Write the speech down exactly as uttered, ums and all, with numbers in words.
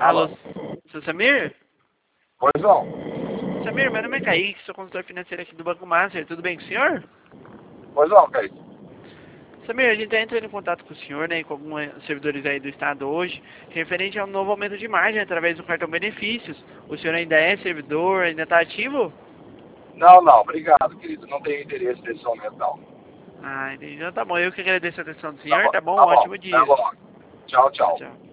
Alô, Alô. seu Samir? Pois não. Samir, meu nome é Kaique, sou consultor financeiro aqui do Banco Master, tudo bem com o senhor? Pois não, Kaique. Samir, a gente está entrando em contato com o senhor, né, com alguns servidores aí do estado hoje, referente ao novo aumento de margem através do cartão benefícios. O senhor ainda é servidor, ainda está ativo? Não, não, obrigado, querido. Não tenho interesse nesse momento, não. Ah, entendi. Então tá bom, eu que agradeço a atenção do Tá senhor, bom, tá bom? tá Um bom. ótimo Até dia. logo. Tchau, Tchau, tchau. tchau.